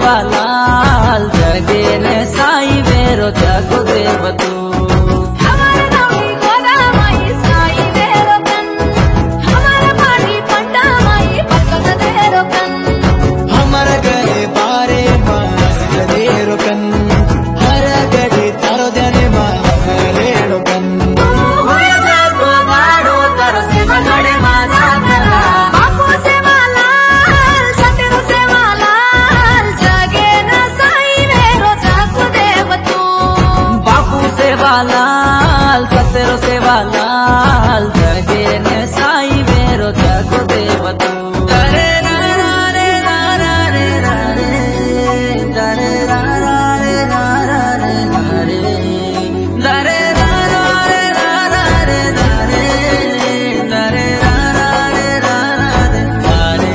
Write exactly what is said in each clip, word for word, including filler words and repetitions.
सेवा लाल जगे ने साई वेरो जागो देव तू लाल सतेरो सेवा लाल जगे ने साई वेरो जागो देव तू रे रा रा रे रा रा रे रा रे रे रा रा रे रा रा रे रा रे रे रा रा रे रा रा रे रा रे रे रा रा रे रा रा रे रा रे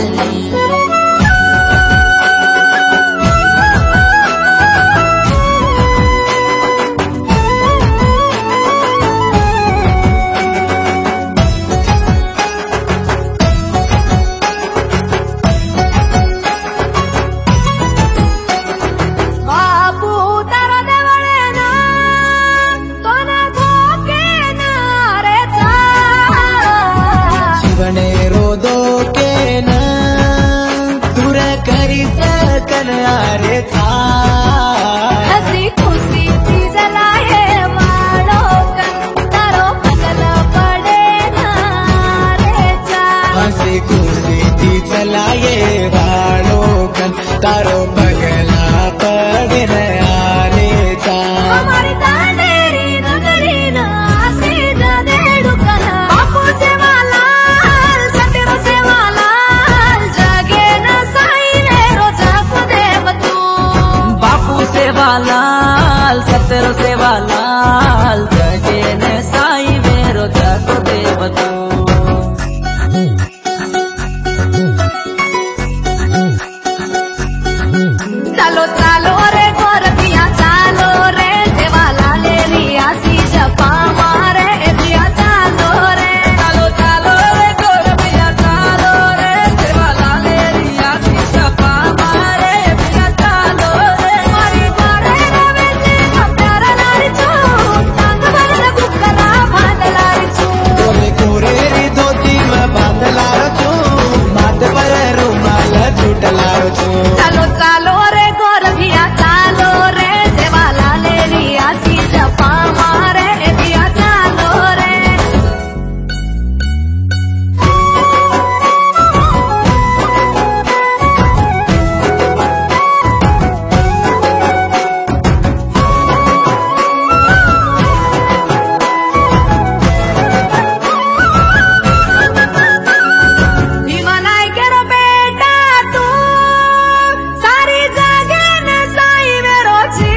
हसी खुशी थी जलाए वालों कन तारो पगला पड़े ना रे चा हसी खुशी थी जलाए वालों कन तारो पगला पड़े ना रे चा हमारी तांडेरी नगरी ना सीधा देड़ू कला बापू से वाला सतेरो से वाला जगे ना साई वेरो जागो देव तू बापू सेवा लाल सतेरो सेवा लाल जगे ने साई वेरो जागो देव तू चालो चालो रे गोरबिया चालो रे सेवा लाले रिया सी जपा मारे रिया चालो रे चालो चालो रे गोरबिया चालो रे सेवा लाले रिया सी जपा मारे रिया चालो रे मारी मारे रवे से खपरा लारी चू टांग भरला कुकरा बांधलारी चू कोरे कोरे री धोती में बांधलारो छू माथ पर रुमाल छूटलारो छू चालो चालो रे गोरबिया चालो रे सेवा लाले रिया सी जपा मारे रिया चालो रे भीमनाय केरो बेटा तू सारी जगे ने साई वेरो छी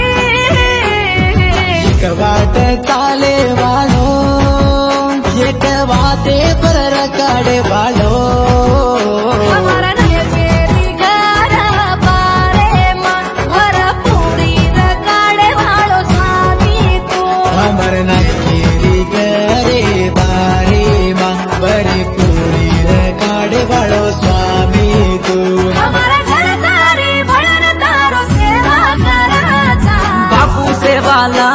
एक बात चाले वालो एक बाते पर रकाड़े वालो हमारा नये मेरी घर बारे मां वर पूरी रकाड़े वालो स्वामी तू हमर नकेरी करे बारे मां बड़ी पूरी रकाड़े वालो स्वामी तू हमारा घर सारी भड़न तारो सेवा करा चा बापू सेवा लाल